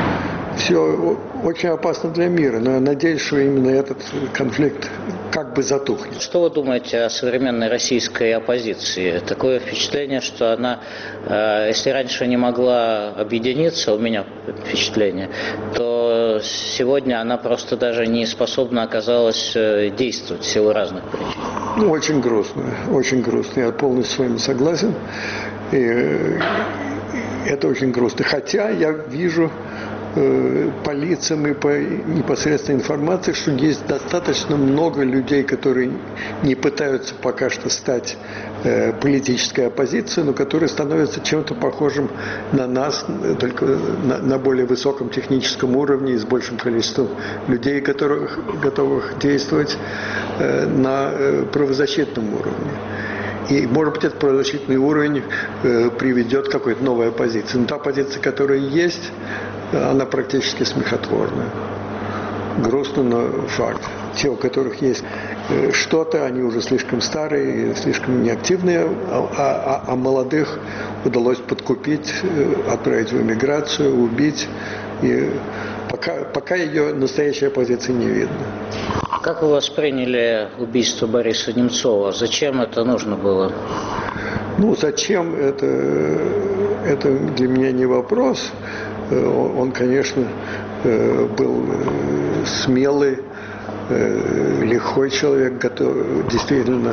все очень опасно для мира, но я надеюсь, что именно этот конфликт как бы затухнет. Что вы думаете о современной российской оппозиции? Такое впечатление, что она, если раньше не могла объединиться, у меня впечатление, то сегодня она просто даже не способна оказалась действовать в силу разных причин. Ну, очень грустно, очень грустно. Я полностью с вами согласен. И это очень грустно. Хотя я вижу по лицам и по непосредственной информации, что есть достаточно много людей, которые не пытаются пока что стать политической оппозицией, но которые становятся чем-то похожим на нас, только на более высоком техническом уровне и с большим количеством людей, готовых действовать на правозащитном уровне. И, может быть, этот правозащитный уровень приведет к какой-то новой оппозиции. Но та оппозиция, которая есть, она практически смехотворная. Грустно, но факт. Те, у которых есть что-то, они уже слишком старые, слишком неактивные, а молодых удалось подкупить, отправить в эмиграцию, убить. И пока ее настоящей оппозиции не видно. Как вы восприняли убийство Бориса Немцова? Зачем это нужно было? Ну, зачем, это для меня не вопрос. Он, конечно, был смелый, лихой человек, действительно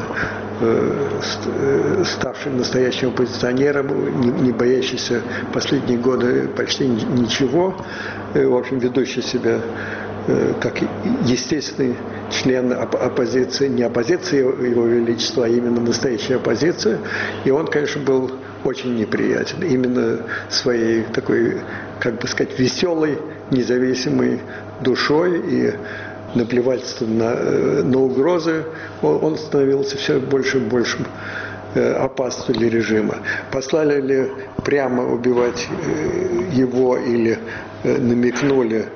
ставший настоящим оппозиционером, не боящийся последние годы почти ничего, в общем, ведущий себя как естественный член оппозиции, не оппозиции Его Величества, а именно настоящая оппозиция. И он, конечно, был очень неприятен. Именно своей такой, как бы сказать, веселой, независимой душой и наплевательством на угрозы он становился все больше и большим опасностью для режима. Послали ли прямо убивать его или намекнули,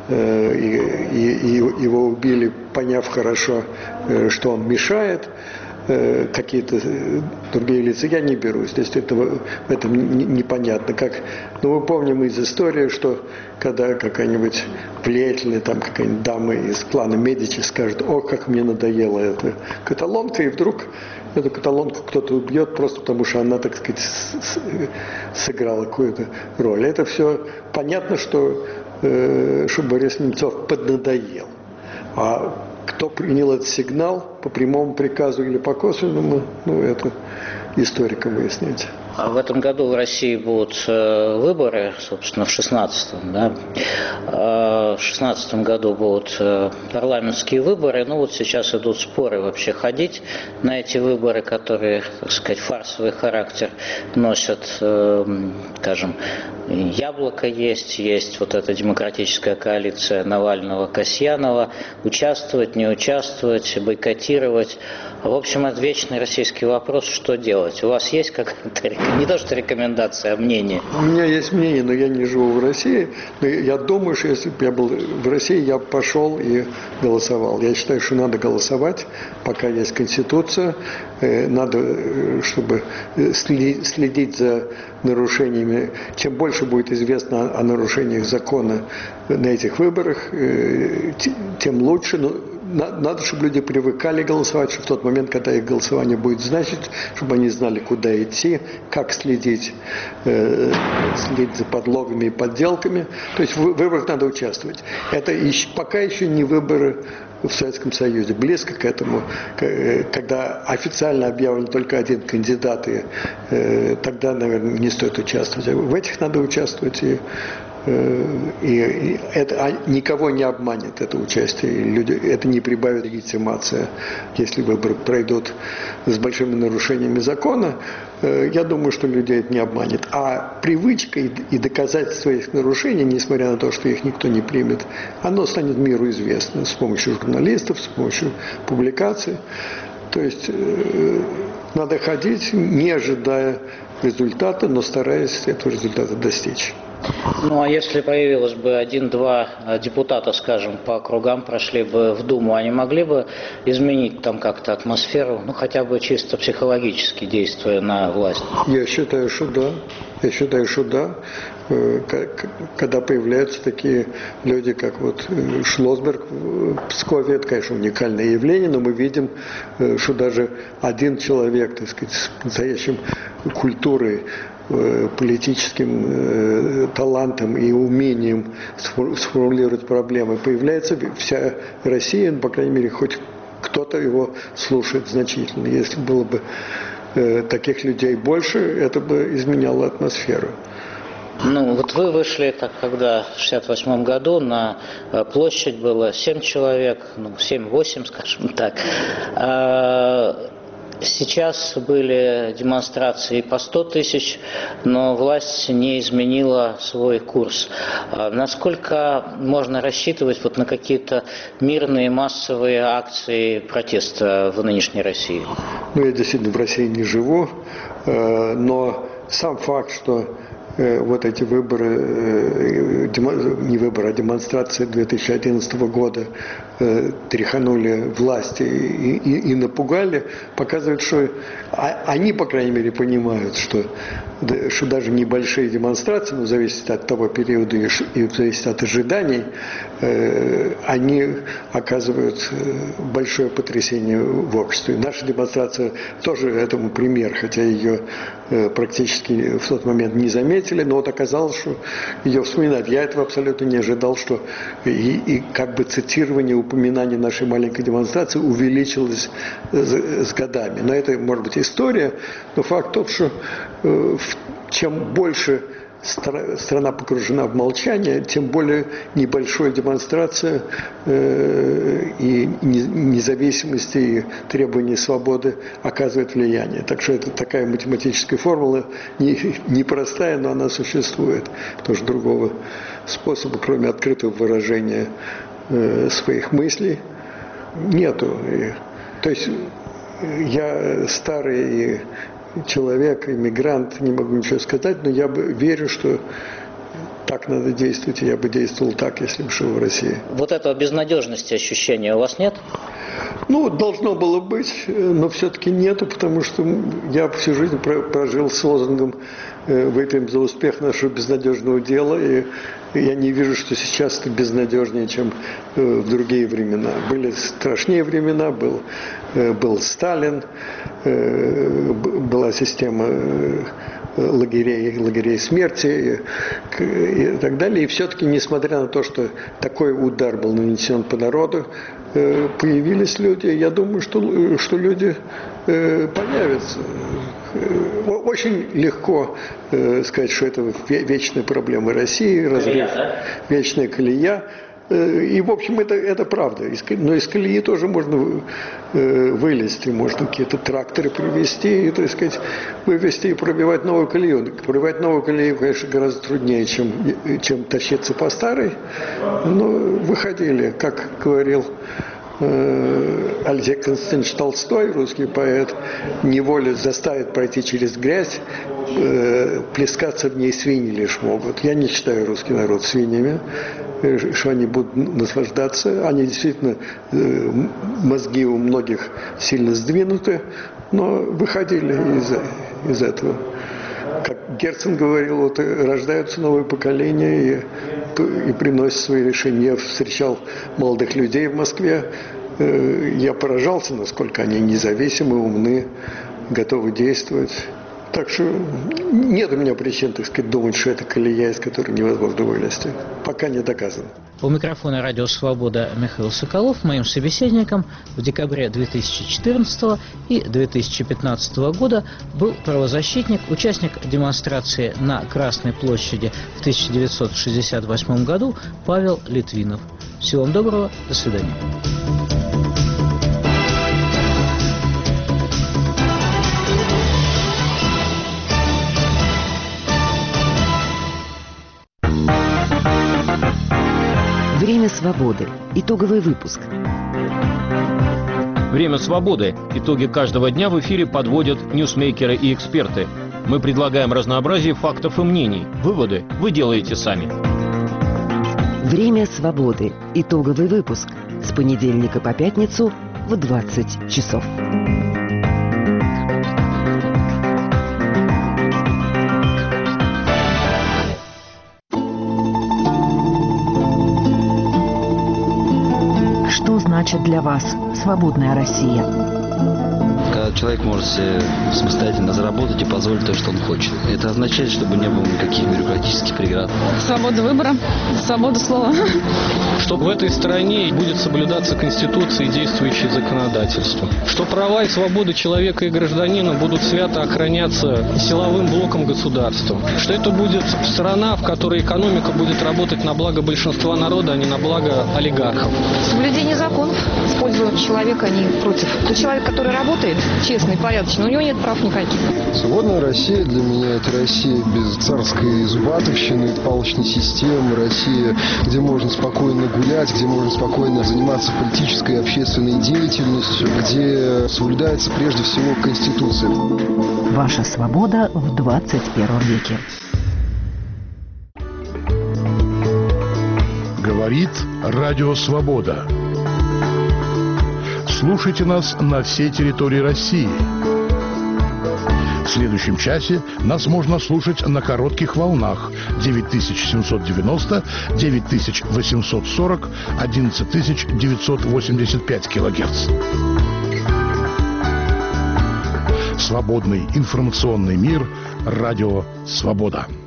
и его убили, поняв хорошо, что он мешает, какие-то другие лица, я не берусь. То есть это непонятно. Мы помним из истории, что когда какая-нибудь влиятельная какая-нибудь дама из клана Медичи скажет: «О, как мне надоела эта каталонка», и вдруг эту каталонку кто-то убьет просто потому, что она, так сказать, сыграла какую-то роль. Это все понятно, что Борис Немцов поднадоел. А кто принял этот сигнал по прямому приказу или по косвенному, это историкам выяснять. А в этом году в России будут выборы, собственно, в 2016-м, да? В 2016 году будут парламентские выборы. Сейчас идут споры вообще ходить на эти выборы, которые, так сказать, фарсовый характер носят, скажем, Яблоко есть вот эта демократическая коалиция Навального-Касьянова, участвовать, не участвовать, бойкотировать. В общем, это вечный российский вопрос, что делать. У вас есть какая-то, не то что рекомендация, а мнение? У меня есть мнение, но я не живу в России. Но я думаю, что если бы я был в России, я бы пошел и голосовал. Я считаю, что надо голосовать, пока есть Конституция. Надо, чтобы следить за нарушениями. Чем больше будет известно о нарушениях закона на этих выборах, тем лучше. Но надо, чтобы люди привыкали голосовать, чтобы в тот момент, когда их голосование будет значить, чтобы они знали, куда идти, как следить за подлогами и подделками. То есть в выборах надо участвовать. Это пока еще не выборы в Советском Союзе. Близко к этому, когда официально объявлен только один кандидат, и тогда, наверное, не стоит участвовать. В этих надо участвовать, и это никого не обманет, это участие. Это не прибавит легитимации, если выборы пройдут с большими нарушениями закона. Я думаю, что людей это не обманет. А привычка и доказательство своих нарушений, несмотря на то, что их никто не примет, оно станет миру известно с помощью журналистов, с помощью публикаций. То есть надо ходить, не ожидая результата, но стараясь этого результата достичь. Ну, а если появилось бы 1-2 депутата, скажем, по округам, прошли бы в Думу, они могли бы изменить там как-то атмосферу, ну, хотя бы чисто психологически действуя на власть? Я считаю, что да. Я считаю, что да. Когда появляются такие люди, как вот Шлосберг в Пскове, это, конечно, уникальное явление, но мы видим, что даже один человек, так сказать, с настоящим культурой, политическим талантом и умением сформулировать проблемы, появляется вся Россия, по крайней мере, хоть кто-то его слушает значительно. Если было бы таких людей больше, это бы изменяло атмосферу. Ну, вот вы вышли, когда в 1968 году на площадь было 7 человек, 7-8, скажем так. Сейчас были демонстрации по 100 тысяч, но власть не изменила свой курс. Насколько можно рассчитывать на какие-то мирные массовые акции протеста в нынешней России? Ну, я действительно в России не живу, но сам факт, что вот эти выборы, не выборы, а демонстрации 2011 года тряханули власти и напугали, показывает, что они, по крайней мере, понимают, что даже небольшие демонстрации, но зависит от того периода и зависит от ожиданий, они оказывают большое потрясение в обществе. Наша демонстрация тоже этому пример, хотя ее практически в тот момент не заметили, но вот оказалось, что ее вспоминают. Я этого абсолютно не ожидал, что и как бы цитирование, упоминание нашей маленькой демонстрации увеличилось с годами. Но это, может быть, история, но факт тот, что чем больше страна погружена в молчание, тем более небольшая демонстрация и независимости, и требования свободы оказывает влияние. Так что это такая математическая формула, непростая, но она существует. Потому что другого способа, кроме открытого выражения своих мыслей, нету. То есть я старый человек, иммигрант, не могу ничего сказать, но я верю, что так надо действовать, и я бы действовал так, если бы жил в России. Вот этого безнадежности ощущения у вас нет? Ну, должно было быть, но все-таки нету, потому что я всю жизнь прожил с лозунгом «Выпьем за успех нашего безнадежного дела», и я не вижу, что сейчас это безнадежнее, чем в другие времена. Были страшнее времена, был Сталин, была система лагерей смерти и так далее. И все-таки, несмотря на то, что такой удар был нанесен по народу, появились люди. Я думаю, что люди появятся. Очень легко сказать, что это вечная проблема России, вечная колея. И, в общем, это правда. Но из колеи тоже можно вылезти, можно какие-то тракторы привезти, и, так сказать, вывести и пробивать новую колею. Пробивать новую колею, конечно, гораздо труднее, чем тащиться по старой. Но выходили, как говорил Алексей Константинович Толстой, русский поэт, неволя заставит пройти через грязь, плескаться в ней свиньи лишь могут. Я не считаю русский народ свиньями, что они будут наслаждаться. Они действительно, мозги у многих сильно сдвинуты, но выходили из этого. Как Герцен говорил, вот рождаются новые поколения и приносят свои решения. Я встречал молодых людей в Москве, я поражался, насколько они независимы, умны, готовы действовать. Так что нет у меня причин, так сказать, думать, что это колея, из которой невозможно вылезти. Пока не доказано. У микрофона «Радио Свобода» Михаил Соколов. Моим собеседником в декабре 2014 и 2015 года был правозащитник, участник демонстрации на Красной площади в 1968 году Павел Литвинов. Всего вам доброго, до свидания. Время свободы. Итоговый выпуск. Время свободы. Итоги каждого дня в эфире подводят ньюсмейкеры и эксперты. Мы предлагаем разнообразие фактов и мнений. Выводы вы делаете сами. Время свободы. Итоговый выпуск. С понедельника по пятницу в 20 часов. Что значит для вас свободная Россия? Когда человек может себе самостоятельно заработать и позволить то, что он хочет. Это означает, чтобы не было никаких бюрократических преград. Свобода выбора, свобода слова. Что в этой стране будет соблюдаться Конституция и действующее законодательство. Что права и свободы человека и гражданина будут свято охраняться силовым блоком государства. Что это будет страна, в которой экономика будет работать на благо большинства народа, а не на благо олигархов. Соблюдение законов в пользу человека, а не против. Тот человек, который работает честно и порядочно, у него нет прав никаких. Свободная Россия для меня — это Россия без царской зубатовщины, палочной системы, Россия, где можно спокойно гулять, где можно спокойно заниматься политической и общественной деятельностью, где соблюдается прежде всего Конституция. Ваша свобода в 21 веке. Говорит Радио Свобода. Слушайте нас на всей территории России. В следующем часе нас можно слушать на коротких волнах 9790, 9840, 11985 килогерц. Свободный информационный мир. Радио Свобода.